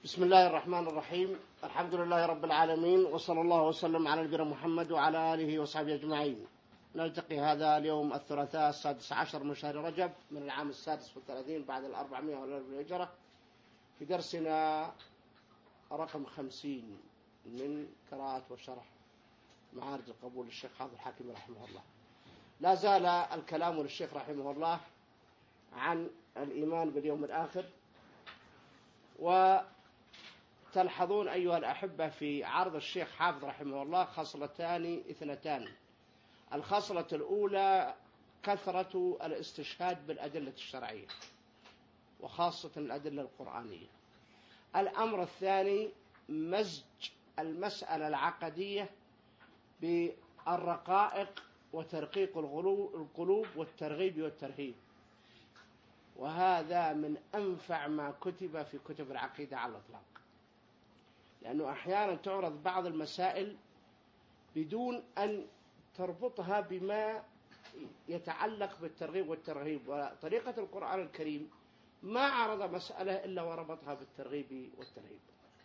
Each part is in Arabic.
بسم الله الرحمن الرحيم. الحمد لله رب العالمين، وصلى الله وسلم على نبينا محمد وعلى آله وصحبه أجمعين. نلتقي هذا اليوم الثلاثاء 16 من شهر رجب من العام 36 بعد 400 والهجرة، في درسنا رقم 50 من قراءة وشرح معارج القبول للشيخ حافظ الحكيم رحمه الله. لا زال الكلام للشيخ رحمه الله عن الإيمان باليوم الآخر، وتلحظون أيها الأحبة في عرض الشيخ حافظ رحمه الله خصلتان اثنتان. الخصلة الأولى كثرة الاستشهاد بالأدلة الشرعية وخاصة الأدلة القرآنية. الأمر الثاني مزج المسألة العقدية بالرقائق وترقيق القلوب والترغيب والترهيب، وهذا من أنفع ما كتب في كتب العقيدة على الإطلاق، لأنه أحيانا تعرض بعض المسائل بدون أن تربطها بما يتعلق بالترغيب والترهيب، وطريقة القرآن الكريم ما عرض مسألة إلا وربطها بالترغيب والترهيب.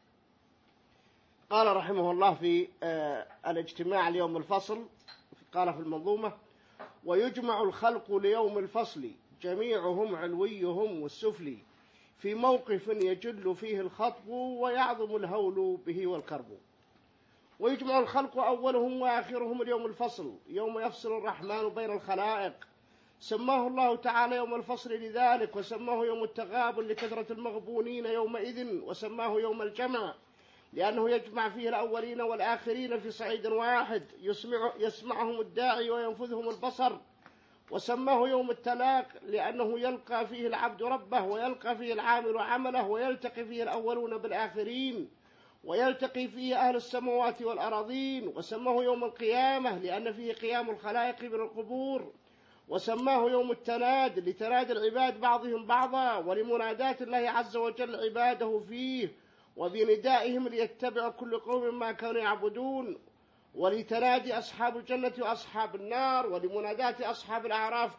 قال رحمه الله في الاجتماع ليوم الفصل، قال في المنظومة: ويجمع الخلق ليوم الفصل جميعهم علويهم والسفلي، في موقف يجل فيه الخطب ويعظم الهول به والكرب. ويجمع الخلق أولهم وآخرهم اليوم الفصل، يوم يفصل الرحمن بين الخلائق. سماه الله تعالى يوم الفصل لذلك، وسماه يوم التغابن لكثرة المغبونين يومئذ، وسماه يوم الجمع لأنه يجمع فيه الأولين والآخرين في صعيد واحد، يسمعهم الداعي وينفذهم البصر. وسماه يوم التلاق لأنه يلقى فيه العبد ربه، ويلقى فيه العامل عمله، ويلتقي فيه الأولون بالآخرين، ويلتقي فيه أهل السماوات والأراضين. وسماه يوم القيامة لأن فيه قيام الخلائق من القبور. وسماه يوم التناد لتناد العباد بعضهم بعضا، ولمنادات الله عز وجل عباده فيه، وبندائهم ليتبع كل قوم ما كانوا يعبدون، ولتنادي أصحاب الجنة وأصحاب النار، ولمنادات أصحاب الأعراف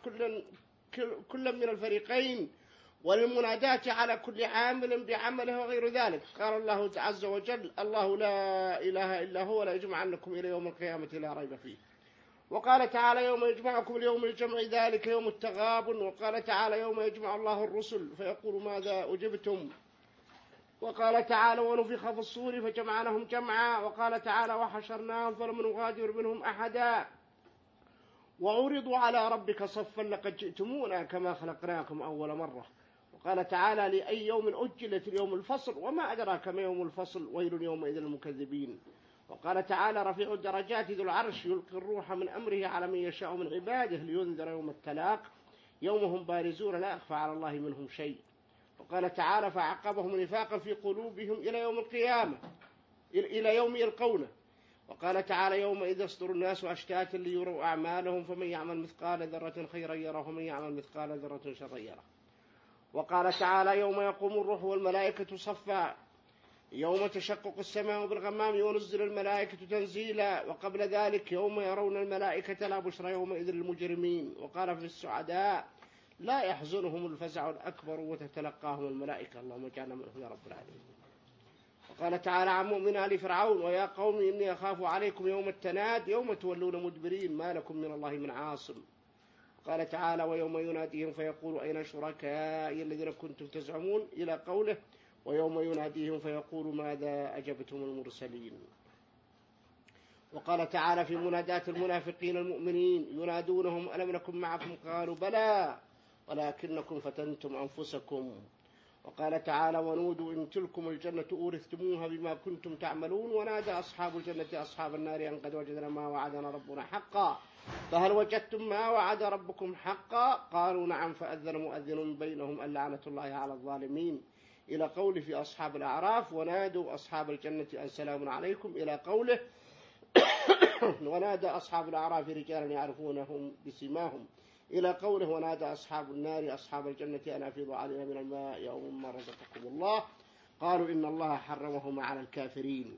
كل من الفريقين، وللمنادات على كل عامل بعمله وغير ذلك. قال الله عز وجل: الله لا إله إلا هو لا يجمعنكم إلى يوم القيامة لا ريب فيه. وقال تعالى: يوم يجمعكم ليوم الجمع ذلك يوم التغابن. وقال تعالى: يوم يجمع الله الرسل فيقول ماذا أجبتم. وقال تعالى: ونفخ في الصور فجمعناهم جمعا. وقال تعالى: وحشرناهم فلم نغادر منهم أحدا. وعرضوا على ربك صفا لقد جئتمونا كما خلقناكم أول مرة. وقال تعالى: لأي يوم أجلت اليوم الفصل وما أدراك ما يوم الفصل ويل يومئذ للمكذبين. وقال تعالى: رفيع الدرجات ذو العرش يلقي الروح من أمره على من يشاء من عباده لينذر يوم التلاق يوم هم بارزون لا يخفى على الله منهم شيء. وقال تعالى: فعقبهم نفاقا في قلوبهم إلى يوم القيامة إلى يوم يلقونه. وقال تعالى: يومئذ يصدر الناس أشتاتا ليروا أعمالهم فمن يعمل مثقال ذرة خيرا يره ومن يعمل مثقال ذرة شرا يره. وقال تعالى: يوم يقوم الروح والملائكة صفا يوم تشقق السماء بالغمام ونزل الملائكة تنزيلا. وقبل ذلك يوم يرون الملائكة لا بشرى يومئذ للمجرمين. وقال في السعداء: لا يحزنهم الفزع الأكبر وتتلقاهم الملائكة اللهم اجعلنا منهم يا رب العالمين. وقال تعالى عن مؤمن آل فرعون: ويا قوم إني أخاف عليكم يوم التناد يوم تولون مدبرين ما لكم من الله من عاصم. وقال تعالى: ويوم يناديهم فيقول أين شركائي الذين كنتم تزعمون إلى قوله: ويوم يناديهم فيقول ماذا أجبتم المرسلين. وقال تعالى في منادات المنافقين المؤمنين ينادونهم: ألم نكن معكم؟ قالوا بلى ولكنكم فتنتم أنفسكم. وقال تعالى: ونودوا إن تلكم الجنة أورثتموها بما كنتم تعملون. ونادى أصحاب الجنة أصحاب النار أن قد وجدنا ما وعدنا ربنا حقا فهل وجدتم ما وعد ربكم حقا؟ قالوا نعم. فأذن مؤذن بينهم أن لعنة الله على الظالمين إلى قوله في أصحاب الأعراف: ونادوا أصحاب الجنة أن سلام عليكم إلى قوله: ونادى أصحاب الأعراف رجالا يعرفونهم بسيماهم إلى قوله: ونادى أصحاب النار أصحاب الجنة أن أفيضوا علينا من الماء أو مما رزقكم الله قالوا إن الله حرمهما على الكافرين.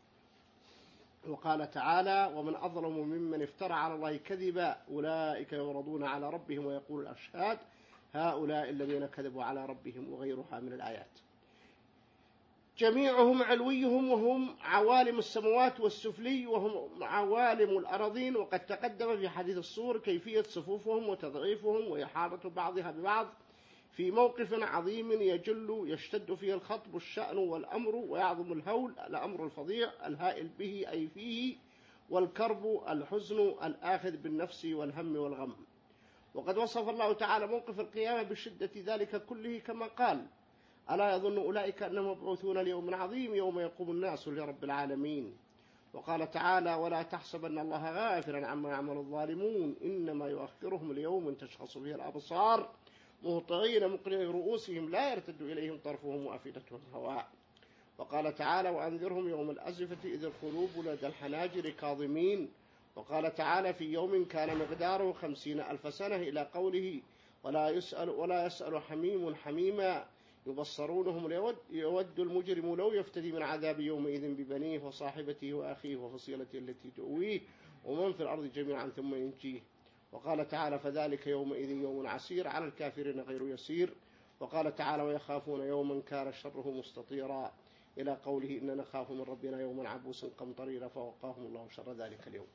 وقال تعالى: ومن أظلم ممن افترى على الله كذبا أولئك يعرضون على ربهم ويقول الأشهاد هؤلاء الذين كذبوا على ربهم، وغيرها من الآيات. جميعهم علويهم وهم عوالم السماوات والسفلي وهم عوالم الأراضين. وقد تقدم في حديث الصور كيفية صفوفهم وتضعيفهم وإحاطة بعضها ببعض في موقف عظيم يجل يشتد فيه الخطب الشأن والأمر ويعظم الهول الأمر الفظيع الهائل به أي فيه والكرب الحزن الآخذ بالنفس والهم والغم. وقد وصف الله تعالى موقف القيامة بشدة ذلك كله كما قال: ألا يظن أولئك أنهم مبعوثون ليوم عظيم يوم يقوم الناس لرب العالمين. وقال تعالى: ولا تحسبن الله غافلا عما يعمل الظالمون إنما يؤخرهم ليوم تشخص فيه الأبصار مهطعين مقنعي رؤوسهم لا يرتد إليهم طرفهم وأفئدتهم هواء. وقال تعالى: وأنذرهم يوم الأزفة إذ القلوب لدى الحناجر كاظمين. وقال تعالى: في يوم كان مقداره 50,000 سنة إلى قوله: ولا يسأل حميم حميما يبصرونهم يود المجرم لو يفتدي من عذاب يومئذ ببنيه وصاحبته وأخيه وفصيلته التي تؤويه ومن في الأرض جميعا ثم ينجيه. وقال تعالى: فذلك يومئذ يوم عسير على الكافرين غير يسير. وقال تعالى: ويخافون يوما كان شره مستطيرا إلى قوله: إننا نخاف من ربنا يوما عبوسا قمطريرا فوقاهم الله شر ذلك اليوم.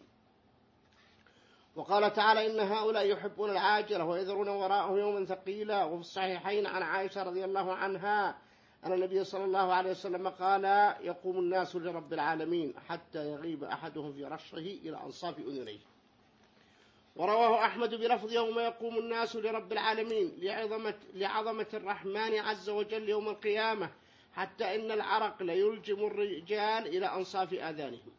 وقال تعالى: إن هؤلاء يحبون العاجلة ويذرون وراءهم يوما ثقيلا. وفي الصحيحين عن عائشة رضي الله عنها أن النبي صلى الله عليه وسلم قال: يقوم الناس لرب العالمين حتى يغيب أحدهم في رشه إلى أنصاف أذنيه. ورواه أحمد بلفظ: يوم يقوم الناس لرب العالمين لعظمة الرحمن عز وجل يوم القيامة حتى إن العرق ليلجم الرجال إلى أنصاف آذانهم.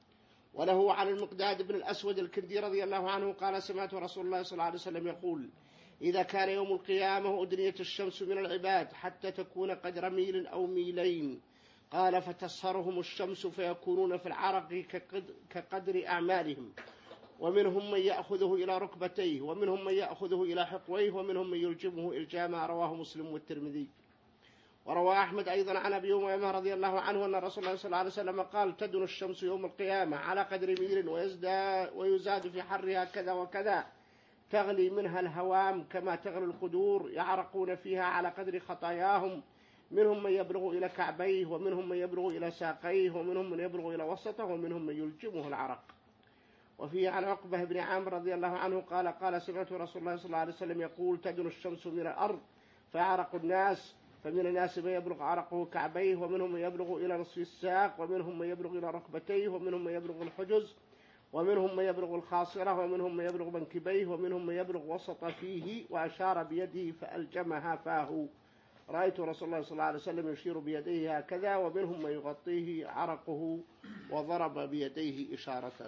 وله عن المقداد بن الأسود الكندي رضي الله عنه قال: سمعت رسول الله صلى الله عليه وسلم يقول: إذا كان يوم القيامة أدنيت الشمس من العباد حتى تكون قدر ميل أو ميلين، قال: فتصهرهم الشمس فيكونون في العرق كقدر أعمالهم، ومنهم من يأخذه إلى ركبتيه ومنهم من يأخذه إلى حقويه ومنهم من يلجمه إلجاما. رواه مسلم والترمذي. وروى أحمد أيضا عن أبي أمامة رضي الله عنه أن رسول الله صلى الله عليه وسلم قال: تدن الشمس يوم القيامة على قدر ميل ويزاد في حرها كذا وكذا، تغلي منها الهوام كما تغلي القدور، يعرقون فيها على قدر خطاياهم، منهم من يبلغ إلى كعبيه ومنهم من يبلغ إلى ساقيه ومنهم من يبلغ إلى وسطه ومنهم من يلجمه العرق. وفيه عن عقبة بن عامر رضي الله عنه قال: سمعت رسول الله صلى الله عليه وسلم يقول: تدن الشمس من الأرض فيعرق الناس، فمن الناس من يبلغ عرقه كعبيه ومنهم من يبلغ إلى نصف الساق ومنهم من يبلغ إلى ركبتيه ومنهم من يبلغ الحجز ومنهم من يبلغ الخاصرة ومنهم من يبلغ منكبيه ومنهم من يبلغ وسط فيه، وأشار بيده فألجمها فاه. رأيت رسول الله صلى الله عليه وسلم يشير بيديه هكذا، ومنهم من يغطيه عرقه وضرب بيديه إشارة.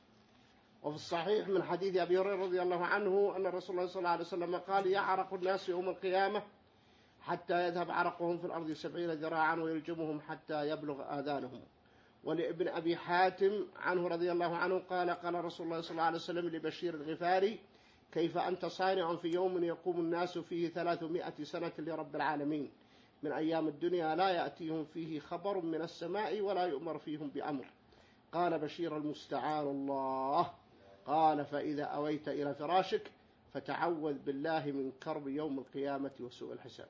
وفي الصحيح من حديث أبي هريرة رضي الله عنه أن رسول الله صلى الله عليه وسلم قال: يعرق الناس يوم القيامة حتى يذهب عرقهم في الأرض 70 ذراعا ويلجمهم حتى يبلغ آذانهم. ولابن أبي حاتم عنه رضي الله عنه قال رسول الله صلى الله عليه وسلم لبشير الغفاري: كيف أنت صانع في يوم يقوم الناس فيه 300 سنة لرب العالمين من أيام الدنيا لا يأتيهم فيه خبر من السماء ولا يؤمر فيهم بأمر؟ قال بشير: المستعان الله. قال: فإذا أويت إلى فراشك فتعوذ بالله من كرب يوم القيامة وسوء الحساب.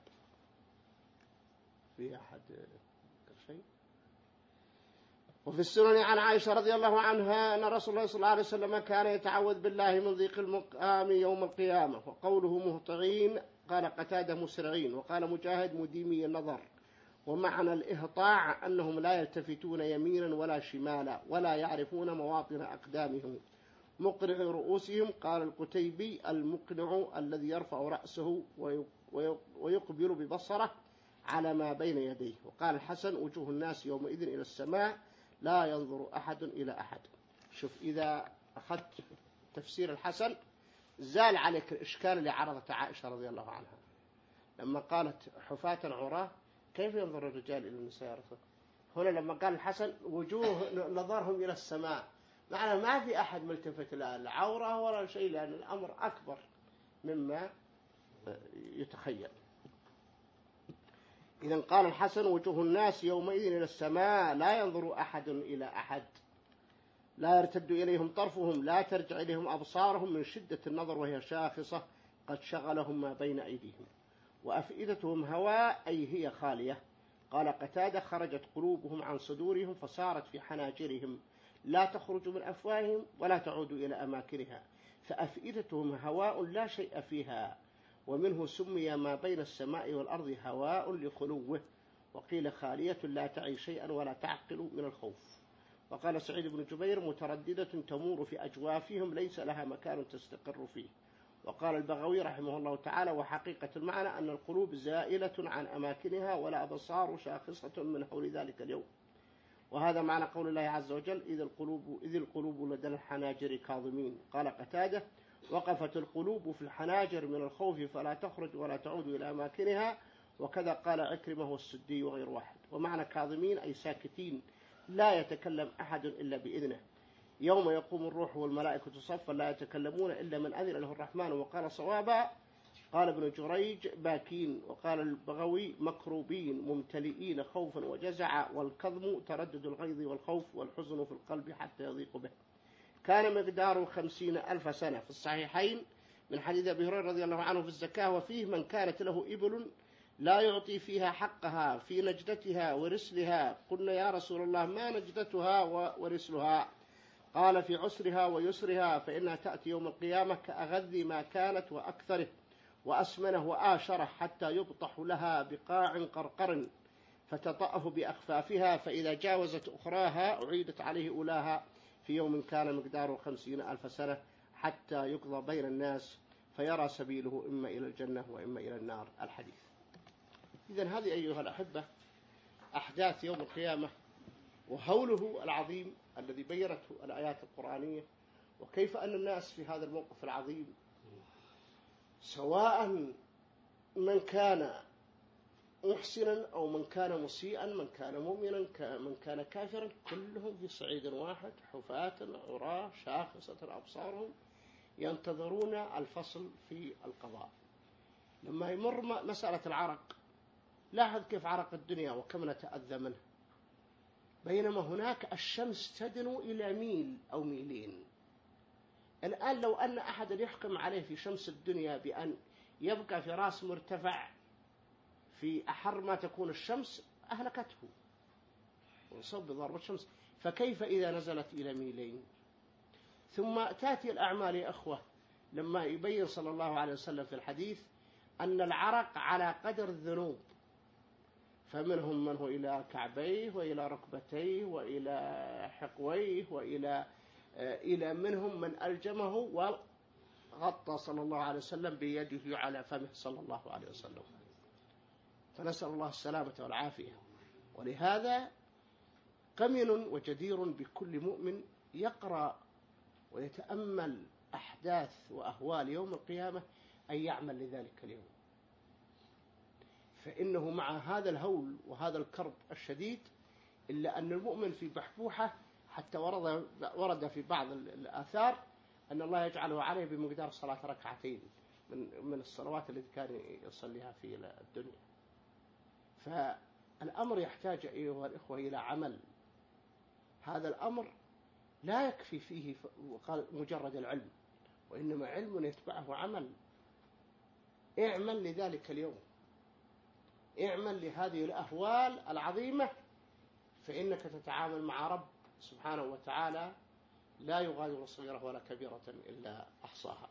في أحد شيء؟ وفي السنن عن عائشة رضي الله عنها أن رسول الله صلى الله عليه وسلم كان يتعوذ بالله من ضيق المقام يوم القيامة. وقوله مهطعين قال قتادة مسرعين، وقال مجاهد مديمي النظر. ومعنى الإهطاع أنهم لا يلتفتون يمينا ولا شمالا ولا يعرفون مواطن أقدامهم مقنع رؤوسهم. قال القتيبي: المقنع الذي يرفع رأسه ويقبل ببصره على ما بين يديه. وقال الحسن: وجوه الناس يومئذ إلى السماء لا ينظر أحد إلى أحد. شوف، إذا أخذت تفسير الحسن زال عليك الإشكال اللي عرضته عائشة رضي الله عنها لما قالت: حفاة عراة كيف ينظر الرجال إلى النساء؟ هنا لما قال الحسن: وجوه نظرهم إلى السماء، معنى ما في أحد ملتفت لا العورة ولا شيء، لأن الأمر أكبر مما يتخيل. إذن قال الحسن: وجوه الناس يومئذ إلى السماء لا ينظر أحد إلى أحد، لا يرتد إليهم طرفهم، لا ترجع إليهم أبصارهم من شدة النظر وهي شاخصة قد شغلهم ما بين أيديهم، وأفئدتهم هواء أي هي خالية. قال قتادة خرجت قلوبهم عن صدورهم فصارت في حناجرهم لا تخرج من أفواههم ولا تعود إلى أماكنها، فأفئدتهم هواء لا شيء فيها، ومنه سمي ما بين السماء والأرض هواء لخلوه، وقيل خالية لا تعي شيئا ولا تعقل من الخوف. وقال سعيد بن جبير مترددة تمور في أجوافهم ليس لها مكان تستقر فيه. وقال البغوي رحمه الله تعالى وحقيقة المعنى أن القلوب زائلة عن أماكنها ولا أبصار شاخصة من حول ذلك اليوم، وهذا معنى قول الله عز وجل إذ القلوب لدى الحناجر كاظمين. قال قتادة وقفت القلوب في الحناجر من الخوف فلا تخرج ولا تعود إلى أماكنها، وكذا قال عكرمة والسدي وغير واحد. ومعنى كاظمين أي ساكتين لا يتكلم أحد إلا بإذنه، يوم يقوم الروح والملائكة صفا لا يتكلمون إلا من أذن له الرحمن. وقال صوابا قال ابن جريج باكين. وقال البغوي مكروبين ممتلئين خوفا وجزعا، والكظم تردد الغيظ والخوف والحزن في القلب حتى يضيق به. كان مقداره 50,000 سنة في الصحيحين من حديث أبي هريرة رضي الله عنه في الزكاة، وفيه من كانت له إبل لا يعطي فيها حقها في نجدتها ورسلها، قلنا يا رسول الله ما نجدتها ورسلها؟ قال في عسرها ويسرها، فإنها تأتي يوم القيامة كأغذ ما كانت وأكثره وأسمنه وآشره، حتى يبطح لها بقاع قرقر فتطأه بأخفافها، فإذا جاوزت أخراها أعيدت عليه أولاها في يوم كان مقداره 50,000 سنة، حتى يقضى بين الناس فيرى سبيله إما إلى الجنة وإما إلى النار. الحديث. إذن هذه أيها الأحبة أحداث يوم القيامة وهوله العظيم الذي بيّنته الآيات القرآنية، وكيف أن الناس في هذا الموقف العظيم سواء من كان محسنا أو من كان مسيئا، من كان مؤمنا من كان كافرا، كلهم في صعيد واحد حفاة عراة شاخصة أبصارهم ينتظرون الفصل في القضاء. لما يمر مسألة العرق لاحظ كيف عرق الدنيا وكم نتأذى منه، بينما هناك الشمس تدنو إلى ميل أو ميلين. الآن لو أن أحد يحكم عليه في شمس الدنيا بأن يبقى في راس مرتفع في أحر ما تكون الشمس أهلكته ويصاب بضربة الشمس، فكيف إذا نزلت إلى ميلين؟ ثم تأتي الأعمال يا أخوة، لما يبين صلى الله عليه وسلم في الحديث أن العرق على قدر الذنوب، فمنهم من هو إلى كعبيه وإلى ركبتيه وإلى حقويه إلى منهم من ألجمه وغطى صلى الله عليه وسلم بيده على فمه صلى الله عليه وسلم، فنسأل الله السلامة والعافية. ولهذا قمن وجدير بكل مؤمن يقرأ ويتأمل أحداث وأهوال يوم القيامة أن يعمل لذلك اليوم، فإنه مع هذا الهول وهذا الكرب الشديد إلا أن المؤمن في بحبوحة، حتى ورد في بعض الآثار أن الله يجعله عليه بمقدار صلاة ركعتين من الصلوات التي كان يصليها في الدنيا. فالأمر يحتاج أيها الإخوة إلى عمل. هذا الأمر لا يكفي فيه مجرد العلم، وإنما علم يتبعه عمل. اعمل لذلك اليوم، اعمل لهذه الأهوال العظيمة، فإنك تتعامل مع رب سبحانه وتعالى لا يغادر صغيرة ولا كبيرة إلا أحصاها.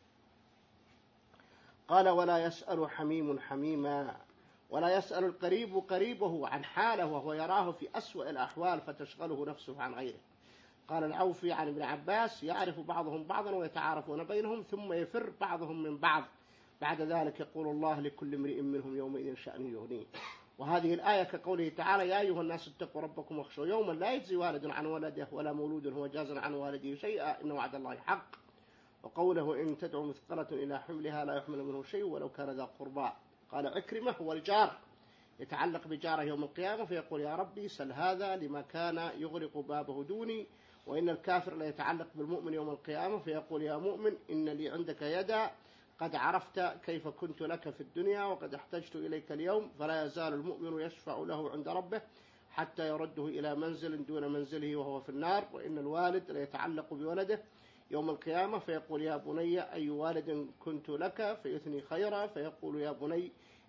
قال ولا يسأل حميم حميما، ولا يسأل القريب قريبه عن حاله وهو يراه في أسوأ الأحوال فتشغله نفسه عن غيره. قال العوفي عن ابن عباس يعرف بعضهم بعضا ويتعارفون بينهم ثم يفر بعضهم من بعض، بعد ذلك يقول الله لكل امرئ منهم يومئذ شأن يغنيه. وهذه الآية كقوله تعالى يا أيها الناس اتقوا ربكم واخشوا يوما لا يجزي والد عن ولده ولا مولود هو جاز عن والده شيئا إن وعد الله حق. وقوله إن تدعو مثقلة إلى حملها لا يحمل منه شيء ولو كان ذا قربى. قال عكرمة هو الجار، يتعلق بجاره يوم القيامة فيقول يا ربي سل هذا لما كان يغرق بابه دوني. وإن الكافر لا يتعلق بالمؤمن يوم القيامة فيقول يا مؤمن إن لي عندك يدا قد عرفت كيف كنت لك في الدنيا وقد احتجت إليك اليوم. فلا يزال المؤمن يشفع له عند ربه حتى يرده إلى منزل دون منزله وهو في النار. وإن الوالد لا يتعلق بولده يوم القيامة فيقول يا بني أي والد كنت لك فيثني خيرا، فيقول يا بني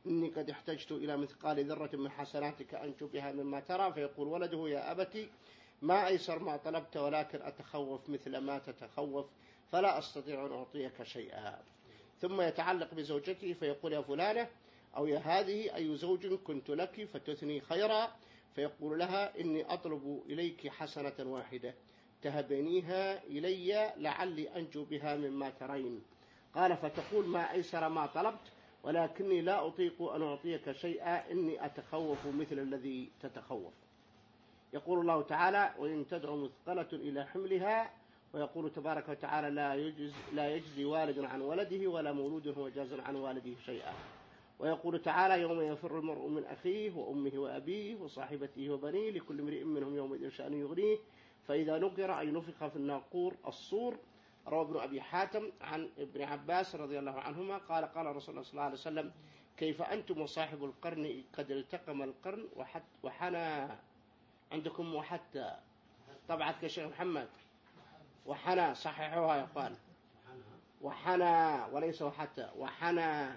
إني قد احتجت إلى مثقال ذرة من حسناتك أنجو بها مما ترى. فيقول ولده يا أبتي ما أيسر ما طلبت ولكن أتخوف مثل ما تتخوف فلا أستطيع أن أعطيك شيئا. ثم يتعلق بزوجته فيقول يا فلانة أو يا هذه أي زوج كنت لك فتثني خيرا. فيقول لها إني أطلب إليك حسنة واحدة تهبنيها إلي لعلي أنجو بها مما ترين. قال فتقول ما أيسر ما طلبت ولكني لا أطيق أن أعطيك شيئا إني أتخوف مثل الذي تتخوف. يقول الله تعالى وإن تدعو مثقلة إلى حملها. ويقول تبارك وتعالى لا يجزي والد عن ولده ولا مولود هو جاز عن والده شيئا. ويقول تعالى يوم يفر المرء من أخيه وأمه وأبيه وصاحبته وبنيه لكل امرئ منهم يومئذ شأن يغنيه. فإذا نقر أي نفخ في الناقور الصور. روى ابن أبي حاتم عن ابن عباس رضي الله عنهما قال قال رسول الله صلى الله عليه وسلم كيف أنتم وصاحب القرن قد التقم القرن وحنى عندكم وحتى طبعت كشيخ محمد وحنى صححوها يا أخوان وحنى وليس وحتى وحنى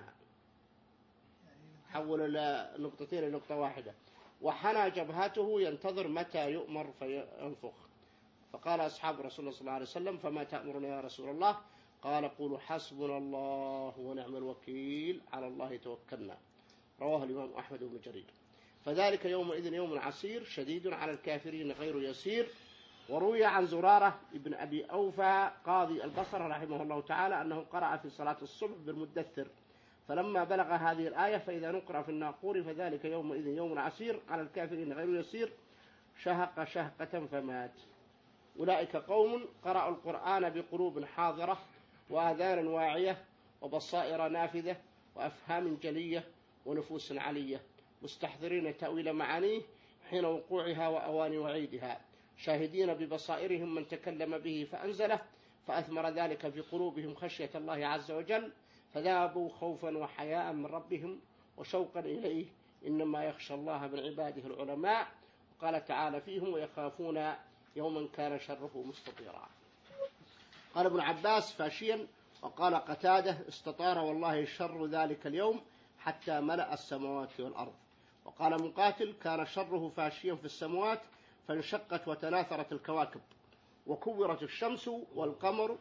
حولوا نقطتين لنقطة واحدة. وحنى جبهته ينتظر متى يؤمر فينفخ. فقال أصحاب رسول الله صلى الله عليه وسلم فما تأمرنا يا رسول الله؟ قال قولوا حسبنا الله ونعم الوكيل على الله توكلنا. رواه الإمام أحمد بن جرير. فذلك يومئذ يوم عسير شديد على الكافرين غير يسير. وروي عن زرارة ابن أبي أوفى قاضي البصرة رحمه الله تعالى أنه قرأ في صلاة الصبح بالمدثر فلما بلغ هذه الآية فإذا نقرأ في الناقور فذلك يومئذ يوم عسير على الكافرين غير يسير شهق شهقة فمات. أولئك قوم قرأوا القرآن بقلوب حاضرة وآذان واعية وبصائر نافذة وأفهام جلية ونفوس علية مستحضرين تأويل معانيه حين وقوعها وأوان وعيدها شاهدين ببصائرهم من تكلم به فأنزله فأثمر ذلك في قلوبهم خشية الله عز وجل فذابوا خوفا وحياء من ربهم وشوقا إليه إنما يخشى الله من عباده العلماء. وقال تعالى فيهم ويخافون يوما كان شره مستطيرا. قال ابن عباس فاشيا. وقال قتاده استطار والله شر ذلك اليوم حتى ملأ السماوات والأرض. وقال مقاتل كان شره فاشيا في السماوات فانشقت وتناثرت الكواكب وكورت الشمس والقمر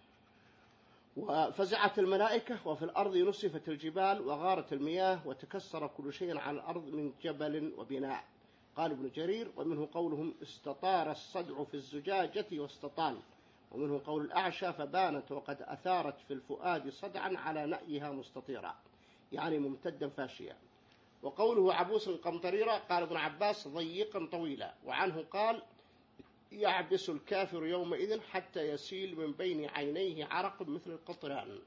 وفزعت الملائكة وفي الأرض نصفت الجبال وغارت المياه وتكسر كل شيء على الأرض من جبل وبناء. قال ابن جرير ومنه قولهم استطار الصدع في الزجاجة واستطال. ومنه قول الأعشى فبانت وقد أثارت في الفؤاد صدعا على نأيها مستطيرا يعني ممتدا فاشيا. وقوله عبوس قمطريرا قال ابن عباس ضيقا طويلا. وعنه قال يعبس الكافر يومئذ حتى يسيل من بين عينيه عرق مثل القطران.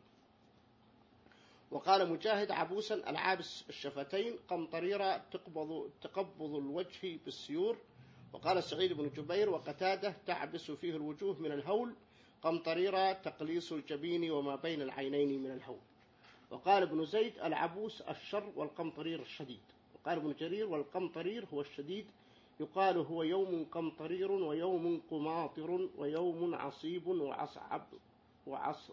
وقال مجاهد عبوسا العابس الشفتين قمطريرا تقبض الوجه بالسيور. وقال سعيد بن جبير وقتاده تعبس فيه الوجوه من الهول قمطريرا تقليص الجبين وما بين العينين من الهول. وقال ابن زيد العبوس الشر والقمطرير الشديد. وقال ابن جرير والقمطرير هو الشديد يقال هو يوم قمطرير ويوم قماطر ويوم عصيب وعصب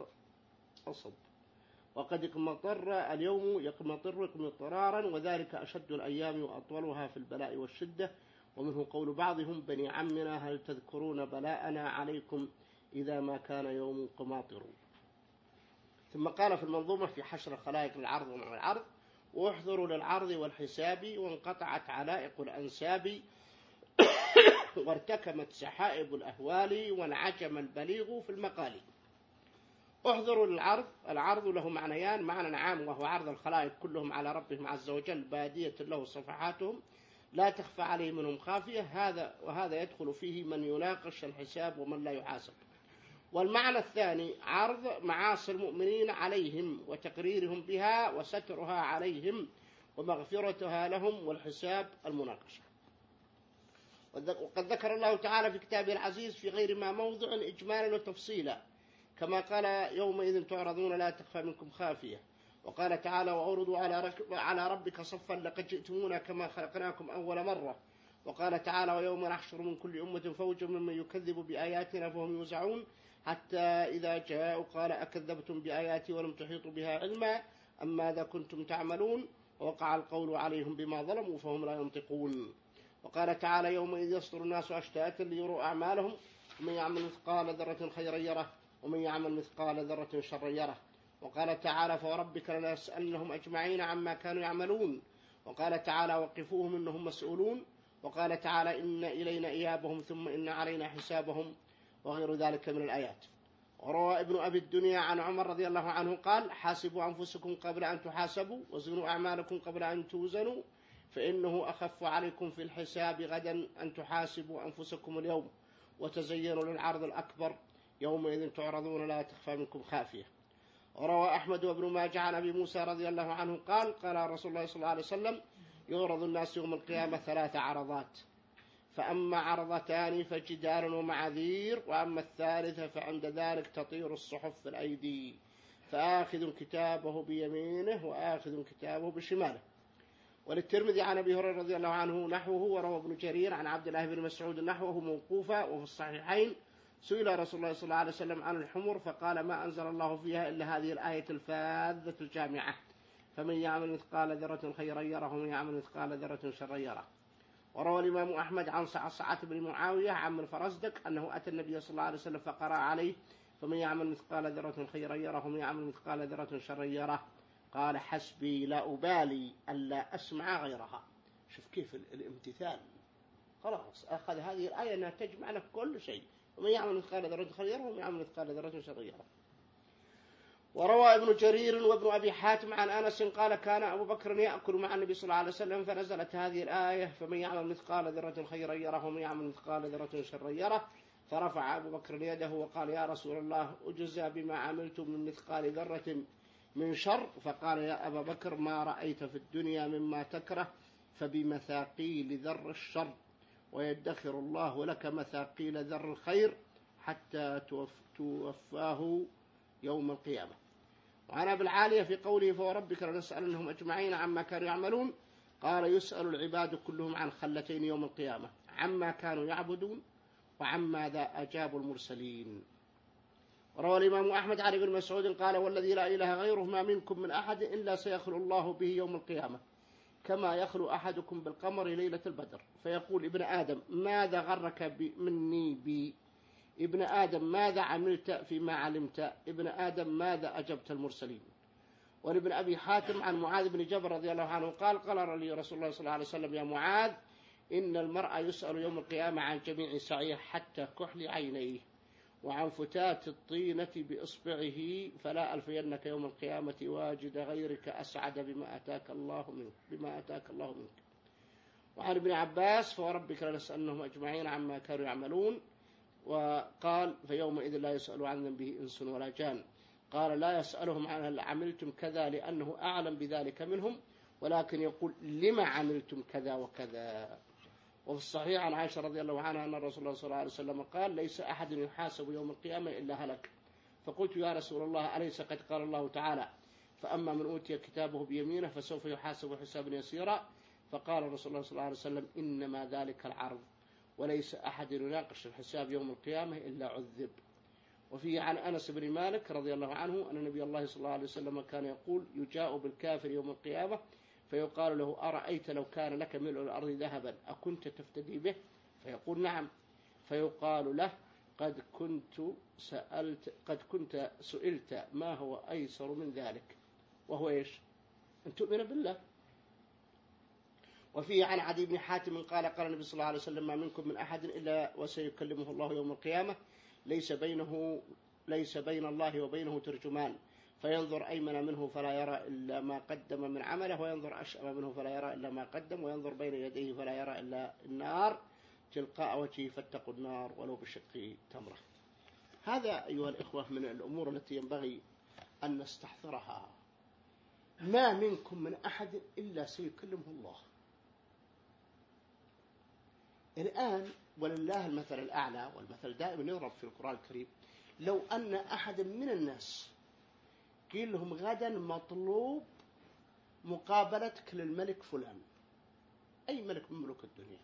وقد اقمطر اليوم يقمطر اقمطرارا وذلك أشد الأيام وأطولها في البلاء والشدة. ومنه قول بعضهم بني عمنا هل تذكرون بلاءنا عليكم إذا ما كان يوم قماطر. ثم قال في المنظومة في حشر الخلائق للعرض ومع العرض واحذروا للعرض والحساب وانقطعت علائق الأنساب وارتكمت سحائب الأهوال وانعجم البليغ في المقال. احذروا للعرض. العرض له معنيان معنى عام وهو عرض الخلائق كلهم على ربهم عز وجل بادية له صفحاتهم لا تخفى عليه منهم خافية وهذا يدخل فيه من يناقش الحساب ومن لا يحاسب. والمعنى الثاني عرض معاصي المؤمنين عليهم وتقريرهم بها وسترها عليهم ومغفرتها لهم والحساب المناقشة. وقد ذكر الله تعالى في كتابه العزيز في غير ما موضع إجمالا وتفصيلا كما قال يومئذ تعرضون لا تخفى منكم خافية. وقال تعالى وأوردوا على ربك صفا لقد جئتمونا كما خلقناكم أول مرة. وقال تعالى ويوم نحشر من كل أمة فوجا ممن يكذب بآياتنا فهم يوزعون حتى إذا جاءوا قال أكذبتم بآياتي ولم تحيطوا بها علما أم ماذا كنتم تعملون. ووقع القول عليهم بما ظلموا فهم لا ينطقون. وقال تعالى يومئذ يصدر الناس أشتاتا ليروا أعمالهم ومن يعمل مثقال ذرة خيرا يره ومن يعمل مثقال ذرة شرا يره. وقال تعالى فوربك لنسألنهم أجمعين عما كانوا يعملون. وقال تعالى وقفوهم إنهم مسؤولون. وقال تعالى إن إلينا إيابهم ثم إن علينا حسابهم وغير ذلك من الآيات. وروى ابن أبي الدنيا عن عمر رضي الله عنه قال حاسبوا أنفسكم قبل أن تحاسبوا وزنوا أعمالكم قبل أن توزنوا فإنه أخف عليكم في الحساب غدا أن تحاسبوا أنفسكم اليوم وتزينوا للعرض الأكبر يومئذ تعرضون لا تخفى منكم خافية. وروى أحمد وابن ماجه عن أبي موسى رضي الله عنه قال قال رسول الله صلى الله عليه وسلم يعرض الناس يوم القيامة 3 عرضات فأما عرضتان فجدار ومعاذير وأما الثالثة فعند ذلك تطير الصحف في الأيدي فآخذ كتابه بيمينه وآخذ كتابه بشماله. وللترمذي عن أبي هريرة رضي الله عنه نحوه. وروى ابن جرير عن عبد الله بن مسعود نحوه موقوفا. وفي الصحيحين سئل رسول الله صلى الله عليه وسلم عن الحمر فقال ما أنزل الله فيها إلا هذه الآية الفاذة الجامعة فمن يعمل مثقال ذرة خيرا يره ومن يعمل مثقال ذرة شرا يره. وروى الإمام أحمد عن صعصعة بن معاوية عم الفرزدق أنه أتى النبي صلى الله عليه وسلم فقرأ عليه فمن يعمل مثقال ذرة خيرا يره ومن يعمل مثقال ذرة شرا يره قال حسبي لا أبالي ألا أسمع غيرها. شوف كيف الامتثال خلاص أخذ هذه الآية أنها تجمع لك كل شيء ومن يعمل مثقال ذرة خيرا يره ومن يعمل مثقال ذرة شرا يره. وروى ابن جرير وابن أبي حاتم عن أنس قال كان أبو بكر يأكل مع النبي صلى الله عليه وسلم فنزلت هذه الآية فمن يعمل مثقال ذرة خيرا يره ومن يعمل مثقال ذرة شرا يره فرفع أبو بكر يده وقال يا رسول الله أجزى بما عملت من مثقال ذرة من شر فقال يا أبا بكر ما رأيت في الدنيا مما تكره فبمثاقيل ذر الشر ويدخر الله لك مثاقيل ذر الخير حتى توفاه يوم القيامة. وعن أبي العالية في قوله فوربك لنسألنهم أجمعين عما كانوا يعملون قال يسأل العباد كلهم عن خلتين يوم القيامة عما كانوا يعبدون وعما ذا أجابوا المرسلين. وروى الإمام أحمد عن ابن مسعود قال والذي لا إله غيره ما منكم من أحد إلا سيخلو الله به يوم القيامة كما يخلو أحدكم بالقمر ليلة البدر فيقول ابن آدم ماذا غرك مني بي ابن آدم ماذا عملت فيما علمت ابن آدم ماذا أجبت المرسلين. ولابن أبي حاتم عن معاذ بن جبل رضي الله عنه قال قال لي رسول الله صلى الله عليه وسلم يا معاذ إن المرء يسأل يوم القيامة عن جميع سعيه حتى كحل عينيه وعن فتات الطينة بإصبعه فلا ألفينك يوم القيامة واجد غيرك أسعد بما أتاك الله منك. وعن ابن عباس فوربك لنسألنهم أجمعين عما كانوا يعملون وقال فيومئذ لا يسأل عن ذنبه إنس ولا جان قال لا يسألهم عن هل عملتم كذا لأنه أعلم بذلك منهم ولكن يقول لما عملتم كذا وكذا. وفي الصحيح عن عائشة رضي الله عنها أن الرسول صلى الله عليه وسلم قال ليس أحد يحاسب يوم القيامة إلا هلك. فقلت يا رسول الله أليس قد قال الله تعالى فأما من أوتي كتابه بيمينه فسوف يحاسب حسابا يسيرا فقال الرسول صلى الله عليه وسلم إنما ذلك العرض وليس أحد يناقش الحساب يوم القيامة إلا عذب. وفيه عن أنس بن مالك رضي الله عنه أن نبي الله صلى الله عليه وسلم كان يقول يجاء بالكافر يوم القيامة فيقال له أرأيت لو كان لك ملء الأرض ذهبا أكنت تفتدي به فيقول نعم فيقال له قد كنت سئلت ما هو أيسر من ذلك وهو إيش أن تؤمن بالله. وفيه عن عدي بن حاتم قال قال النبي صلى الله عليه وسلم ما منكم من أحد إلا وسيكلمه الله يوم القيامة ليس بين الله وبينه ترجمان فينظر أيمن منه فلا يرى إلا ما قدم من عمله وينظر أشأم منه فلا يرى إلا ما قدم وينظر بين يديه فلا يرى إلا النار تلقاء وجهه فاتقوا النار ولو بشق تمرة. هذا أيها الإخوة من الأمور التي ينبغي أن نستحضرها. ما منكم من أحد إلا سيكلمه الله. الآن ولله المثل الأعلى والمثل دائما يضرب في القرآن الكريم لو أن أحد من الناس قيل لهم غدا مطلوب مقابلتك للملك فلان أي ملك من ملوك الدنيا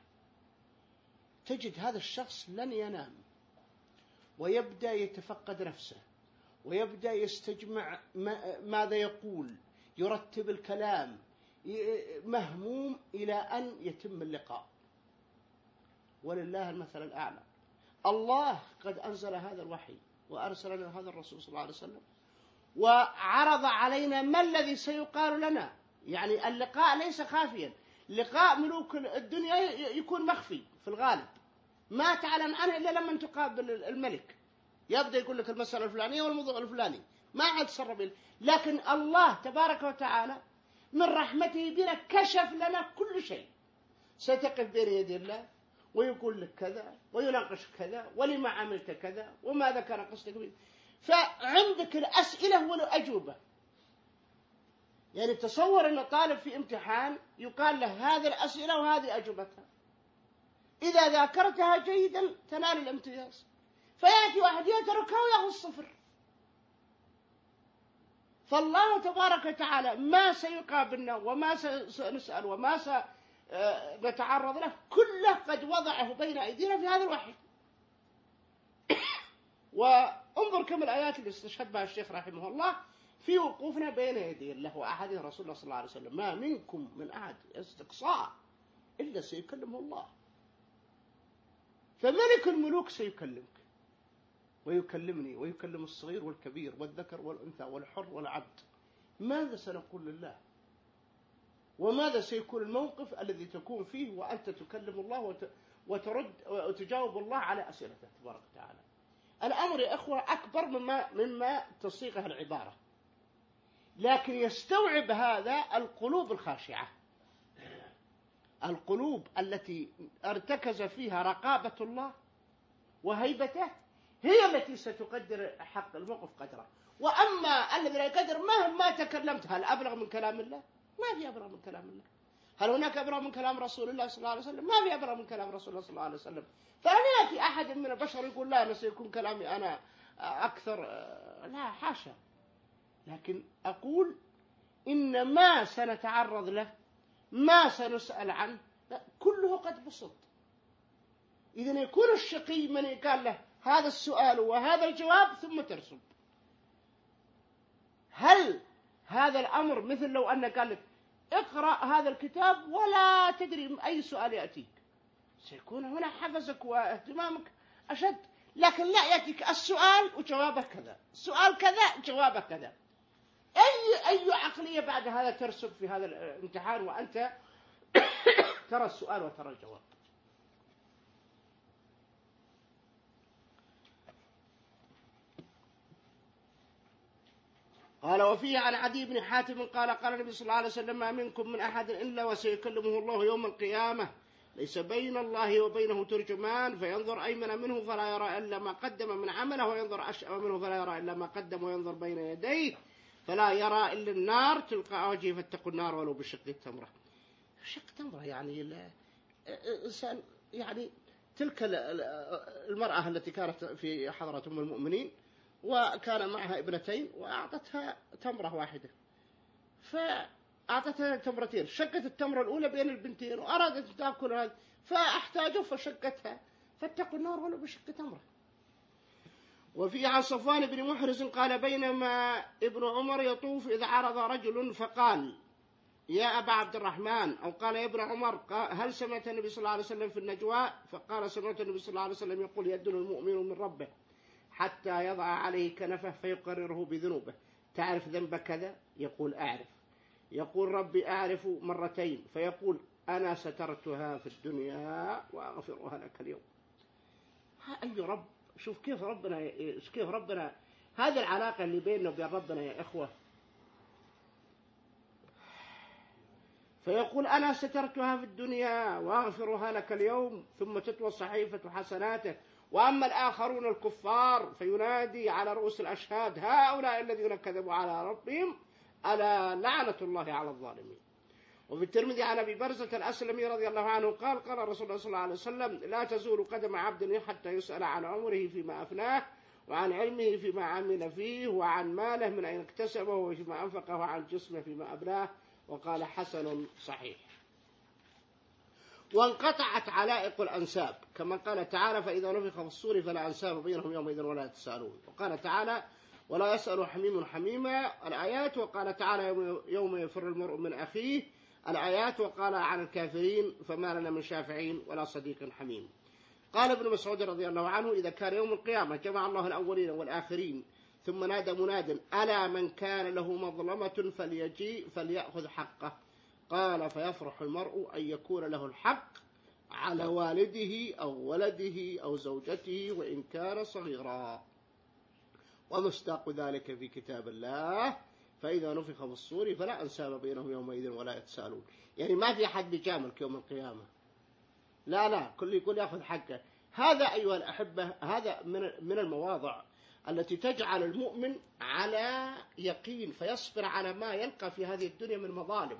تجد هذا الشخص لن ينام ويبدأ يتفقد نفسه ويبدأ يستجمع ماذا يقول يرتب الكلام مهموم إلى أن يتم اللقاء. ولله المثل الأعلى. الله قد أنزل هذا الوحي وأرسل لنا هذا الرسول صلى الله عليه وسلم، وعرض علينا ما الذي سيقال لنا. يعني اللقاء ليس خافيا، لقاء ملوك الدنيا يكون مخفي في الغالب، ما تعلم عنه إلا لما تقابل الملك، يبدأ يقول لك المسألة الفلانية والموضوع الفلاني، ما عاد تسرب. لكن الله تبارك وتعالى من رحمته بنا كشف لنا كل شيء. ستقف بين يدي الله ويقول لك كذا ويناقش كذا، ولما عملت كذا، وماذا كان قصدك به. فعندك الأسئلة والأجوبة. يعني تصور أن طالب في امتحان يقال له هذه الأسئلة وهذه أجوبتها، إذا ذاكرتها جيدا تنال الامتياز، فيأتي واحد يتركها ويأخذ الصفر. فالله تبارك وتعالى ما سيقابلنا وما سنسأل وما سنتعرض له كله قد وضعه بين أيدينا في هذا الوحي. وانظر كم الآيات اللي استشهد بها الشيخ رحمه الله في وقوفنا بين يدي الله وأحاديث رسول الله صلى الله عليه وسلم. ما منكم من أحد استقصاء إلا سيكلمه الله. فملك الملوك سيكلمك ويكلمني ويكلم الصغير والكبير والذكر والأنثى والحر والعبد. ماذا سنقول لله؟ وماذا سيكون الموقف الذي تكون فيه وأنت تكلم الله وترد وتجاوب الله على أسئلته تبارك وتعالى؟ الأمر يا أخوة أكبر مما تصيغه العبارة، لكن يستوعب هذا القلوب الخاشعة، القلوب التي ارتكز فيها رقابة الله وهيبته، هي التي ستقدر حق الموقف قدره. وأما الذي لا يقدر مهما تكلمت، هل أبلغ من كلام الله؟ ما في أبلغ من كلام الله. هل هناك أبلغ من كلام رسول الله صلى الله عليه وسلم؟ ما في أبلغ من كلام رسول الله صلى الله عليه وسلم. فلن يأتي أحد من البشر يقول لا أنا سيكون كلامي أنا أكثر، لا حاشا. لكن أقول إن ما سنتعرض له، ما سنسأل عنه، كله قد بسط. إذن يكون الشقي من يقال له هذا السؤال وهذا الجواب ثم ترسب. هل هذا الأمر مثل لو أن قال لك اقرأ هذا الكتاب ولا تدري أي سؤال يأتيك؟ سيكون هنا حفزك واهتمامك أشد. لكن لا، يأتيك السؤال وجوابه كذا، السؤال كذا جوابه كذا. أي عقلية بعد هذا ترسب في هذا الامتحان وأنت ترى السؤال وترى الجواب؟ قال وفيه عن عدي بن حاتم قال قال النبي صلى الله عليه وسلم ما منكم من أحد إلا وسيكلمه الله يوم القيامة ليس بين الله وبينه ترجمان، فينظر أيمن منه فلا يرى إلا ما قدم من عمله، وينظر أشأم منه فلا يرى إلا ما قدم، وينظر بين يديه فلا يرى إلا النار تلقى وجهه فاتقوا النار ولو بشق التمرة. شق تمرة يعني الإنسان، يعني تلك المرأة التي كانت في حضرة أم المؤمنين وكان معها ابنتين وأعطتها تمرة واحدة، فأعطتها تمرتين، شقت التمرة الأولى بين البنتين وأرادت تأكل هذا فاحتاجوا فشقتها فاتقوا النار ولو بشق تمرة. وفي عن صفوان بن محرز قال بينما ابن عمر يطوف إذ عرض رجل فقال يا أبا عبد الرحمن، أو قال يا ابن عمر هل سمعت النبي صلى الله عليه وسلم في النجوى؟ فقال سمعت النبي صلى الله عليه وسلم يقول يدن المؤمن من ربه حتى يضع عليه كنفه فيقرره بذنوبه. تعرف ذنب كذا؟ يقول أعرف. يقول ربي أعرف مرتين، فيقول أنا سترتها في الدنيا وأغفرها لك اليوم. أي رب! شوف كيف ربنا هذه العلاقة اللي بيننا وبين ربنا يا إخوة. فيقول أنا سترتها في الدنيا وأغفرها لك اليوم، ثم تتوى صحيفة حسناته. وأما الآخرون الكفار فينادي على رؤوس الأشهاد هؤلاء الذين كذبوا على ربهم ألا لعنة الله على الظالمين. وفي الترمذي عن أبي برزة الأسلمي رضي الله عنه قال قال رسول الله صلى الله عليه وسلم لا تزول قدم عبد حتى يسأل عن عمره فيما أفناه، وعن علمه فيما عمل فيه، وعن ماله من أين اكتسبه وفيما أنفقه، وعن جسمه فيما أبلاه. وقال حسن صحيح. وانقطعت علائق الأنساب كما قال تعالى فإذا نفخ في الصور فلا أنساب بينهم يومئذ ولا يتساءلون. وقال تعالى ولا يسأل حميم حميما الآيات. وقال تعالى يوم يفر المرء من أخيه الآيات وقال عن الكافرين فما لنا من شافعين ولا صديق حميم. قال ابن مسعود رضي الله عنه إذا كان يوم القيامة جمع الله الأولين والآخرين ثم نادى مناد ألا من كان له مظلمة فليجيء فليأخذ حقه. قال فيفرح المرء أن يكون له الحق على والده أو ولده أو زوجته وإن كان صغيرا. ومصداق ذلك في كتاب الله فإذا نفخ في الصور فلا أنساب بينهم يومئذ ولا يتساءلون. يعني ما في أحد بيجاملك يوم القيامة، لا كل يقول يأخذ حقه. هذا أيها الأحبة هذا من المواضع التي تجعل المؤمن على يقين فيصبر على ما يلقى في هذه الدنيا من مظالم.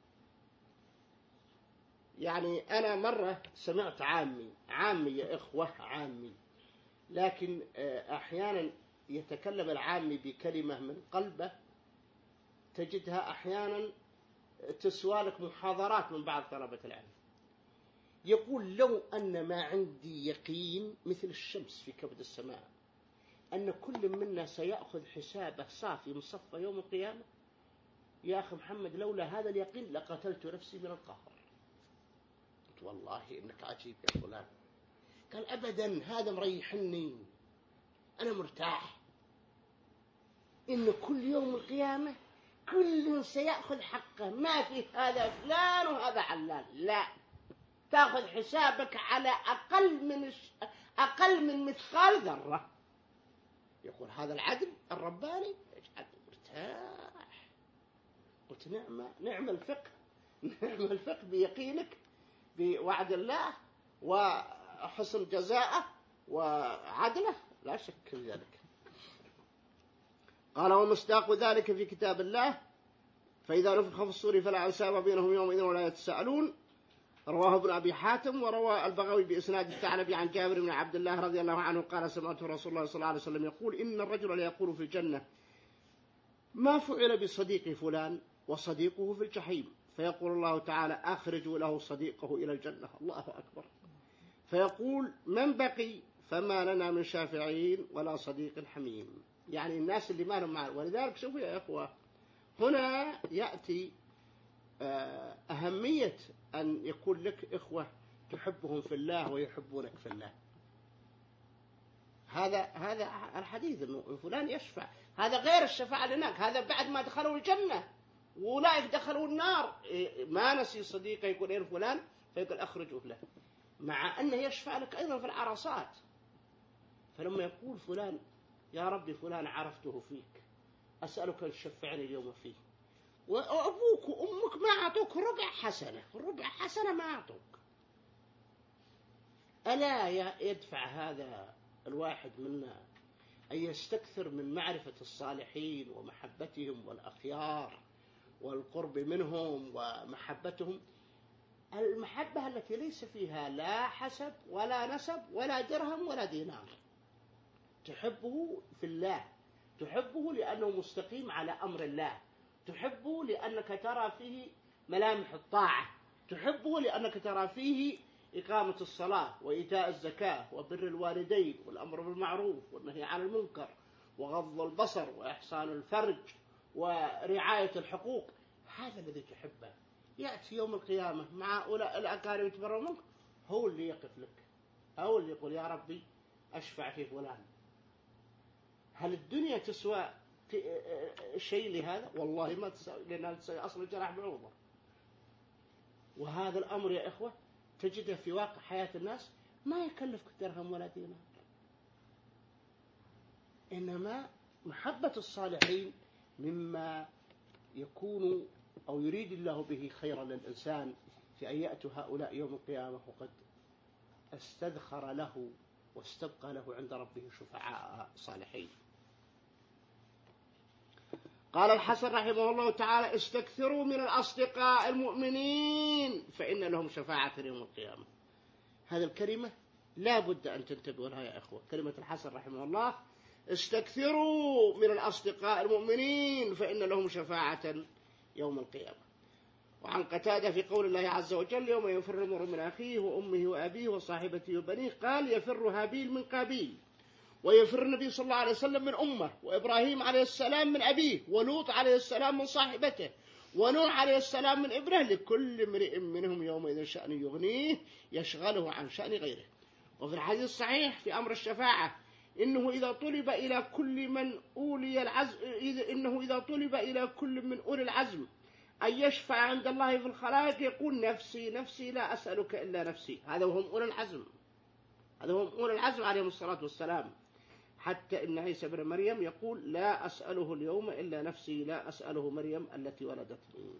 يعني أنا مرة سمعت عامي يا إخوة عامي، لكن أحيانا يتكلم العامي بكلمة من قلبه تجدها أحيانا تسوى لك محاضرات من بعض طلبة العلم. يقول لو أن ما عندي يقين مثل الشمس في كبد السماء أن كل منا سيأخذ حسابه صافي مصفى يوم القيامة، يا أخي محمد لولا هذا اليقين لقتلت نفسي من القهر. قلت والله إنك عجيب يا فلان. قال أبدا هذا مريحني، أنا مرتاح إن كل يوم القيامة كل سيأخذ حقه، ما في هذا فلان وهذا علان، لا تأخذ حسابك على أقل من مثقال ذرة. يقول هذا العدل الرباني يجعلني مرتاح. قلت نعم الفقه، نعم الفقه بيقينك بوعد الله وحسن جزاءه وعدله، لا شك في ذلك. قال ومصداق ذلك في كتاب الله فإذا نفخ في الصور فلا أنساب بينهم يومئذ ولا يتساءلون. رواه ابن أبي حاتم وروى البغوي بإسناد الثعلبي عن جابر بن عبد الله رضي الله عنه قال سمعت رسول الله صلى الله عليه وسلم يقول إن الرجل ليقول في الجنة ما فعل بصديق فلان وصديقه في الجحيم، فيقول الله تعالى أخرجوا له صديقه إلى الجنة. الله أكبر. فيقول من بقي فما لنا من شافعين ولا صديق حميم، يعني الناس اللي ما لهم معه. ولذلك شوفوا يا إخوة هنا يأتي أهمية أن يكون لك إخوة تحبهم في الله ويحبونك في الله. هذا الحديث إنه فلان يشفع، هذا غير الشفاعة لناك، هذا بعد ما دخلوا الجنة وأولئك دخلوا النار. ما نسي صديقه يقول إيه فلان فيقول أخرجه له، مع أنه يشفع لك أيضا في العرصات. فلما يقول فلان يا ربي فلان عرفته فيك أسألك أن تشفعني اليوم فيه، وأبوك وأمك ما أعطوك ربع حسنة ما أعطوك، ألا يدفع هذا الواحد منا أن يستكثر من معرفة الصالحين ومحبتهم والأخيار والقرب منهم ومحبتهم، المحبة التي ليس فيها لا حسب ولا نسب ولا درهم ولا دينار. تحبه في الله، تحبه لأنه مستقيم على أمر الله، تحبه لأنك ترى فيه ملامح الطاعة، تحبه لأنك ترى فيه إقامة الصلاة وإيتاء الزكاة وبر الوالدين والأمر بالمعروف والنهي عن المنكر وغض البصر وإحسان الفرج ورعاية الحقوق. هذا الذي تحبه. يأتي يوم القيامة مع أولئك الأقارب يتبرون منك، هو اللي يقف لك، هو اللي يقول يا ربي أشفع في فلان. هل الدنيا تسوى شيء لهذا؟ والله ما تسوى، لأنها تسوي أصل الجرح بعوضة. وهذا الأمر يا إخوة تجده في واقع حياة الناس ما يكلفك درهم ولا دينار، إنما محبة الصالحين مما يكون أو يريد الله به خيرا للإنسان في أن يأتوا هؤلاء يوم القيامة وقد استذخر له واستبقى له عند ربه شفعاء صالحين. قال الحسن رحمه الله تعالى استكثروا من الأصدقاء المؤمنين فإن لهم شفاعة يوم القيامة. هذه الكلمة لا بد أن تنتبهوا لها يا أخوة، كلمة الحسن رحمه الله استكثروا من الأصدقاء المؤمنين فإن لهم شفاعة يوم القيامة. وعن قتادة في قول الله عز وجل يوم يفر المرء من أخيه وأمه وأبيه وصاحبته وبنيه قال يفر هابيل من قابيل، ويفر النبي صلى الله عليه وسلم من أمه، وإبراهيم عليه السلام من أبيه، ولوط عليه السلام من صاحبته، ونوح عليه السلام من ابنه لكل امرئ منهم يومئذ شأن يغنيه يشغله عن شأن غيره. وفي الحديث الصحيح في أمر الشفاعة إنه إذا طلب إلى كل من أولي العزم إذا طلب إلى كل من أولي العزم أن يشفع عند الله في الخلائق يقول نفسي نفسي لا أسألك إلا نفسي. هذا هم أولي العزم، هذا هم أولي العزم عليهم الصلاة والسلام. حتى إن عيسى بن مريم يقول لا أسأله اليوم إلا نفسي، لا أسأله مريم التي ولدتني.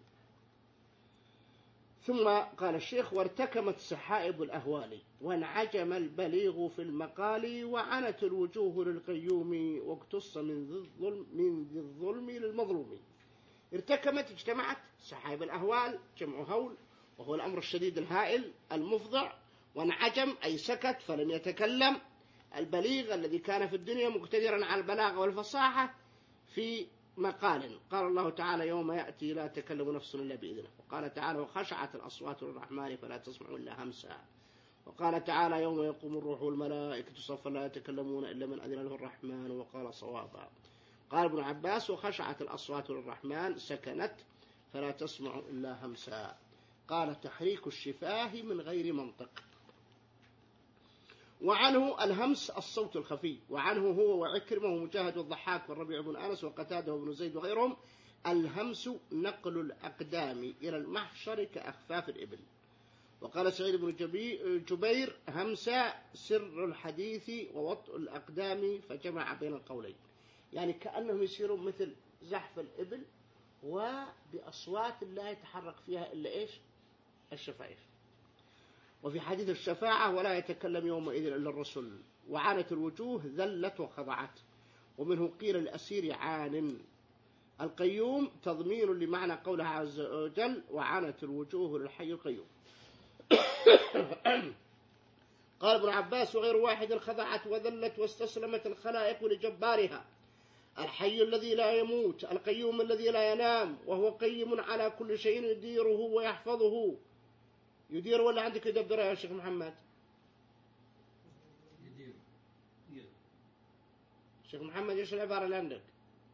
ثم قال الشيخ وارتكمت سحائب الأهوال وانعجم البليغ في المقال وعنت الوجوه للقيوم واقتص من ذي الظلم للمظلوم. ارتكمت اجتمعت سحائب الأهوال جمع هول وهو الأمر الشديد الهائل المفضع، وانعجم أي سكت فلم يتكلم البليغ الذي كان في الدنيا مقتدرا على البلاغة والفصاحة في مقال. قال الله تعالى يوم يأتي لا تكلم نفس إلا بإذنه. وقال تعالى وخشعت الأصوات للرحمن فلا تسمع إلا همسا. وقال تعالى يوم يقوم الروح والملائكة صفا لا يتكلمون إلا من أذن له الرحمن وقال صوابا. قال ابن عباس وخشعت الأصوات للرحمن سكنت فلا تسمع إلا همسا. قال تحريك الشفاه من غير منطق. وعنه الهمس الصوت الخفي، وعنه هو وعكرمة ومجاهد والضحاك والربيع بن أنس وقتاده وابن زيد وغيرهم الهمس نقل الأقدام إلى المحشر كأخفاف الإبل. وقال سعيد بن جبير همس سر الحديث ووطء الأقدام فجمع بين القولين، يعني كأنهم يصيرون مثل زحف الإبل وبأصوات لا يتحرك فيها إلا إيش الشفايف. وفي حديث الشفاعة ولا يتكلم يومئذ إلا الرسل. وعانت الوجوه ذلت وخضعت. ومنه قيل الأسير عان. القيوم تضمين لمعنى قولها عز وجل وعانت الوجوه للحي القيوم. قال ابن عباس وغير واحد خضعت وذلت واستسلمت الخلائق لجبارها الحي الذي لا يموت القيوم الذي لا ينام وهو قيم على كل شيء يديره ويحفظه. يدير ولا عندك يدبر يا شيخ محمد؟ يدير. شيخ محمد ايش العبارة اللي عندك؟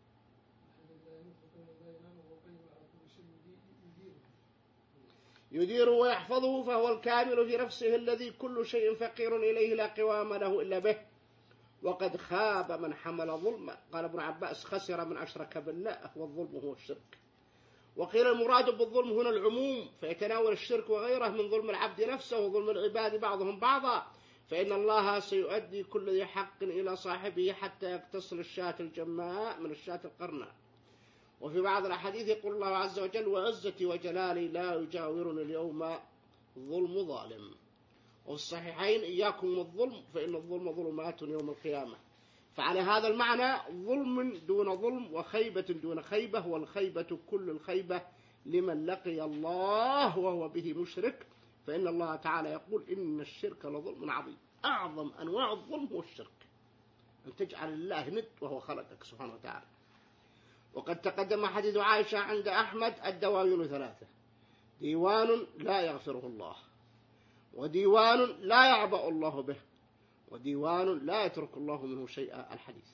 يدير ويحفظه فهو الكامل في نفسه الذي كل شيء فقير إليه لا قوام له إلا به. وقد خاب من حمل ظلما. قال ابن عباس خسر من أشرك بالله والظلم هو الشرك. وقيل المراد بالظلم هنا العموم فيتناول الشرك وغيره من ظلم العبد نفسه وظلم العباد بعضهم بعضا، فإن الله سيؤدي كل ذي حق إلى صاحبه حتى يقتصر الشاة الجماء من الشاة القرناء. وفي بعض الأحاديث يقول الله عز وجل وعزتي وجلالي لا يجاورني اليوم ظلم ظالم. وفي الصحيحين إياكم والظلم فإن الظلم ظلمات يوم القيامة. فعلى هذا المعنى ظلم دون ظلم وخيبة دون خيبة، والخيبة كل الخيبة لمن لقي الله وهو به مشرك، فإن الله تعالى يقول إن الشرك لظلم عظيم. أعظم أنواع الظلم هو الشرك، أن تجعل الله ند وهو خلقك سبحانه وتعالى. وقد تقدم حديث عائشة عند أحمد الدواوين ثلاثة: ديوان لا يغفره الله، وديوان لا يعبأ الله به، وديوان لا يترك الله منه شيئا. الحديث.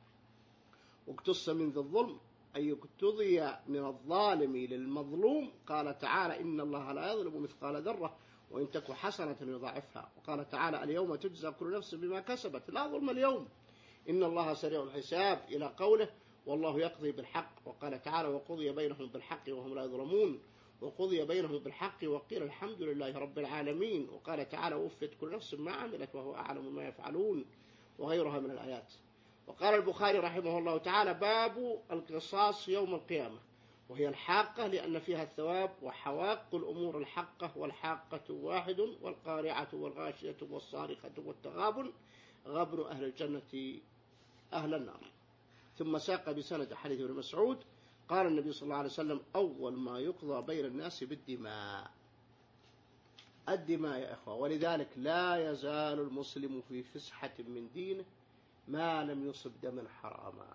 واقتص من ذي الظلم أي اقتضي من الظالم للمظلوم. قال تعالى إن الله لا يظلم مثقال ذرة وإن تك حسنة يضاعفها. وقال تعالى اليوم تجزى كل نفس بما كسبت لا ظلم اليوم إن الله سريع الحساب إلى قوله والله يقضي بالحق. وقال تعالى وقضي بينهم بالحق وهم لا يظلمون. وقضي بينهم بالحق وقيل الحمد لله رب العالمين. وقال تعالى وفت كل نفس ما عملت وهو أعلم ما يفعلون، وغيرها من الآيات. وقال البخاري رحمه الله تعالى باب القصاص يوم القيامة، وهي الحاقة لأن فيها الثواب وحواق الأمور الحقة، والحاقة واحد والقارعة والغاشية والصارخة والتغابن غبن أهل الجنة أهل النار. ثم ساق بسند حديث ابن مسعود قال النبي صلى الله عليه وسلم أول ما يقضى بين الناس بالدماء. الدماء يا إخوة، ولذلك لا يزال المسلم في فسحة من دينه ما لم يصب دما حراما.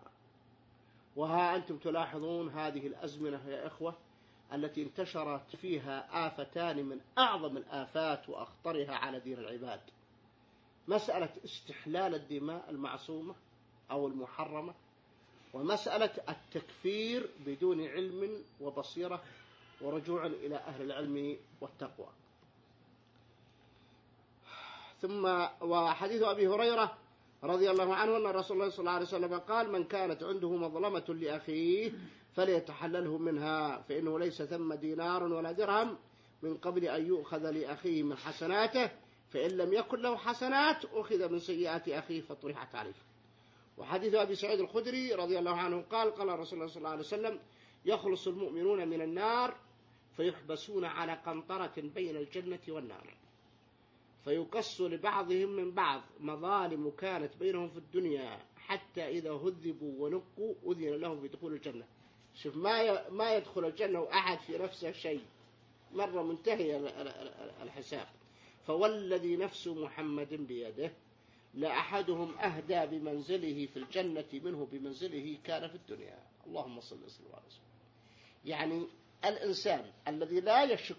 وها أنتم تلاحظون هذه الأزمنة يا إخوة التي انتشرت فيها آفتان من أعظم الآفات وأخطرها على دين العباد: مسألة استحلال الدماء المعصومة أو المحرمة، ومسألة التكفير بدون علم وبصيرة ورجوع إلى أهل العلم والتقوى. ثم وحديث أبي هريرة رضي الله عنه أن رسول الله صلى الله عليه وسلم قال: من كانت عنده مظلمة لأخيه فليتحلله منها، فإنه ليس ثم دينار ولا درهم من قبل أن يؤخذ لأخيه من حسناته، فإن لم يكن له حسنات أخذ من سيئات أخيه فطرحت عليه. وحديث أبي سعيد الخدري رضي الله عنه قال: قال رسول الله صلى الله عليه وسلم: يخلص المؤمنون من النار فيحبسون على قنطرة بين الجنة والنار، فيقص لبعضهم من بعض مظالم كانت بينهم في الدنيا، حتى إذا هذبوا ونقوا أذن لهم بدخول الجنة. شوف، ما يدخل الجنة وأحد في نفسه شيء، مرة منتهي الحساب. فوالذي نفس محمد بيده لأحدهم أهدى بمنزله في الجنة منه بمنزله كان في الدنيا. اللهم صل وسلم على رسول. يعني الإنسان الذي لا يشك،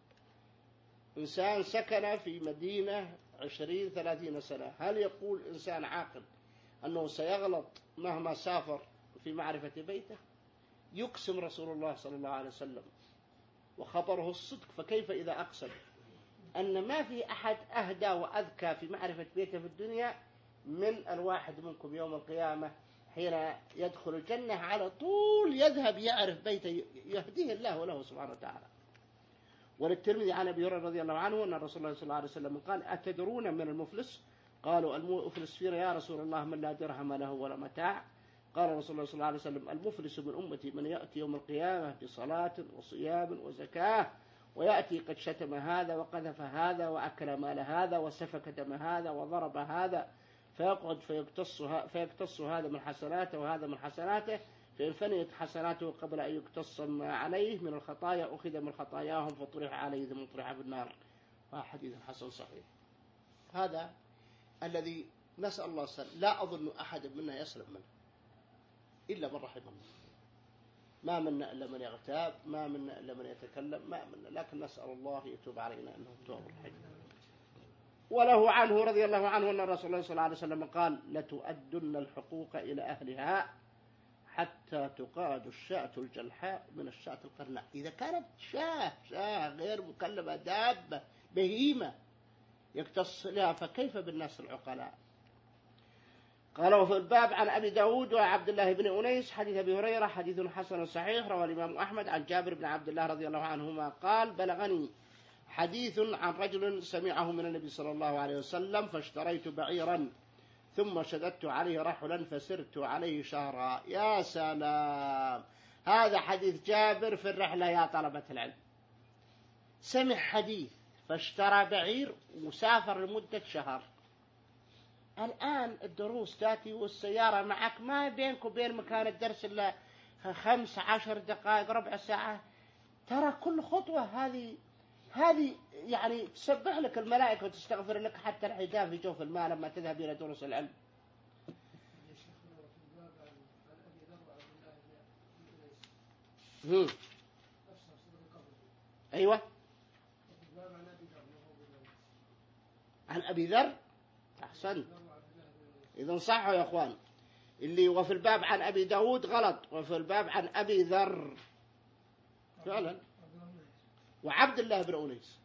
إنسان سكن في مدينة 20-30 سنة، هل يقول إنسان عاقل أنه سيغلط مهما سافر في معرفة بيته؟ يقسم رسول الله صلى الله عليه وسلم وخبره الصدق، فكيف إذا أقسم أن ما في أحد أهدى وأذكى في معرفة بيته في الدنيا من الواحد منكم يوم القيامة حين يدخل الجنة على طول يذهب يعرف بيته يهديه الله وله سبحانه وتعالى. وللترمذي عن أبي هريرة رضي الله عنه أن رسول الله صلى الله عليه وسلم قال: أتدرون من المفلس؟ قالوا: المفلس فينا يا رسول الله من لا درهم له ولا متاع. قال رسول الله صلى الله عليه وسلم: المفلس من أمتي من يأتي يوم القيامة بصلاة وصيام وزكاة، ويأتي قد شتم هذا وقذف هذا وأكل مال هذا وسفك دم هذا وضرب هذا، فيقعد فيقتص هذا من حسناته وهذا من حسناته، فإن فنيت حسناته قبل أن يقتص ما عليه من الخطايا أخذ من خطاياهم فطرح عليه ثم طرح بالنار. حديث حسن صحيح. هذا الذي نسأل الله السلام، لا أظن أحد منا يسلم منه إلا من رحم الله. ما منا إلا من يغتاب، ما منا إلا من يتكلم، ما منا، لكن نسأل الله يتوب علينا أنه تواب الحي. وله عنه رضي الله عنه أن رسول الله صلى الله عليه وسلم قال: لتؤدن الحقوق إلى أهلها حتى تقاد الشاة الجلحاء من الشاة القرناء. إذا كانت شاة غير مكلمة، دابة بهيمة يقتص لها، فكيف بالناس العقلاء؟ قال: وفي الباب عن أبي داود وعبد الله بن أنيس حديث أبي هريرة حديث حسن صحيح رواه الإمام أحمد عن جابر بن عبد الله رضي الله عنهما قال: بلغني حديث عن رجل سمعه من النبي صلى الله عليه وسلم: فاشتريت بعيرا ثم شددت عليه رحلا فسرت عليه شهرا. يا سلام، هذا حديث جابر في الرحلة يا طلبة العلم. سمع حديث فاشترى بعير وسافر لمدة شهر. الآن الدروس تأتي والسيارة معك، ما بينك وبين مكان الدرس إلا 15 دقائق ربع ساعة. ترى كل خطوة هذه يعني تسبح لك الملائكة وتستغفر لك حتى الحجاب في جوف الماء لما تذهب إلى دروس العلم. أيوة، عن أبي ذر. أحسن، إذن صحوا يا أخوان. اللي وفي الباب عن أبي داود غلط، وفي الباب عن أبي ذر فعلا وعبد الله بن أنيس.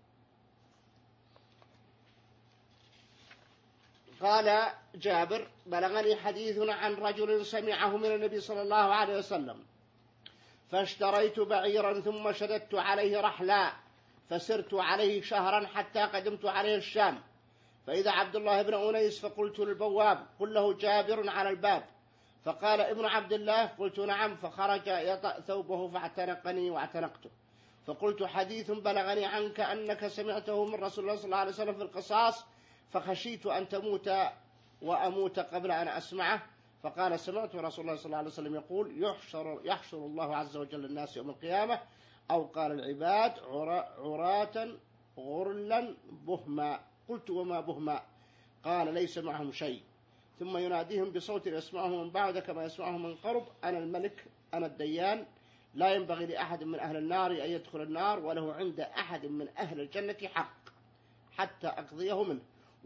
قال جابر: بلغني حديث عن رجل سمعه من النبي صلى الله عليه وسلم: فاشتريت بعيرا ثم شددت عليه رحلا فسرت عليه شهرا حتى قدمت عليه الشام، فإذا عبد الله بن أنيس، فقلت للبواب: قل له جابر على الباب. فقال: ابن عبد الله. قلت: نعم. فخرج يطأ ثوبه فاعتنقني واعتنقته، فقلت: حديث بلغني عنك أنك سمعته من رسول الله صلى الله عليه وسلم في القصاص، فخشيت أن تموت وأموت قبل أن أسمعه. فقال: سمعت رسول الله صلى الله عليه وسلم يقول: يحشر الله عز وجل الناس يوم القيامة، أو قال العباد: عراة غرلا بهما. قلت: وما بهما؟ قال: ليس معهم شيء، ثم يناديهم بصوت يسمعه من بعد كما يسمعه من قرب: أنا الملك، أنا الديان، لا ينبغي لأحد من أهل النار أن يدخل النار، وله عند أحد من أهل الجنة حق حتى أقضيه منه،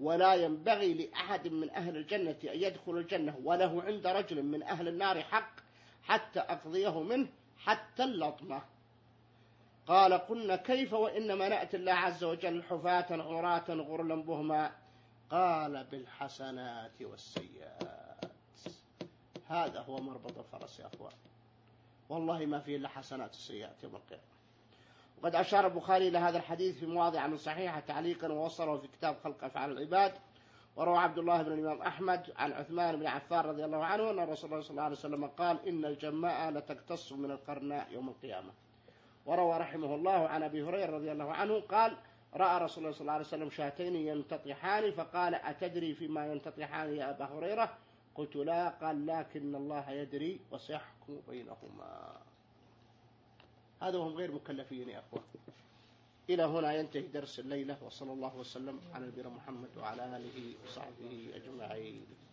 ولا ينبغي لأحد من أهل الجنة أن يدخل الجنة وله عند رجل من أهل النار حق حتى أقضيه منه حتى اللطمة. قال قلنا كيف وإنما نأتي الله عز وجل حفاة عراة غرلا بهما؟ قال بالحسنات والسيئات. هذا هو مربط الفرس يا أخوان، والله ما فيه إلا حسنات وسيئات يوم القيامة. وقد أشار البخاري إلى هذا الحديث في مواضع من صحيحة تعليقا ووصله في كتاب خلق أفعال العباد. وروى عبد الله بن الإمام أحمد عن عثمان بن عفان رضي الله عنه أن الرسول صلى الله عليه وسلم قال إن الجماء لتقتص من القرناء يوم القيامة. وروى رحمه الله عن أبي هريرة رضي الله عنه قال رأى رسول الله صلى الله عليه وسلم شاتين ينتطحان فقال أتدري فيما ينتطحان يا أبا هريرة؟ قلت لا. قال لكن الله يدري وسيحكم بينهما. هذا وهم غير مكلفين يا أخوان. إلى هنا ينتهي درس الليلة، وصلى الله وسلم على نبينا محمد وعلى آله وصحبه أجمعين.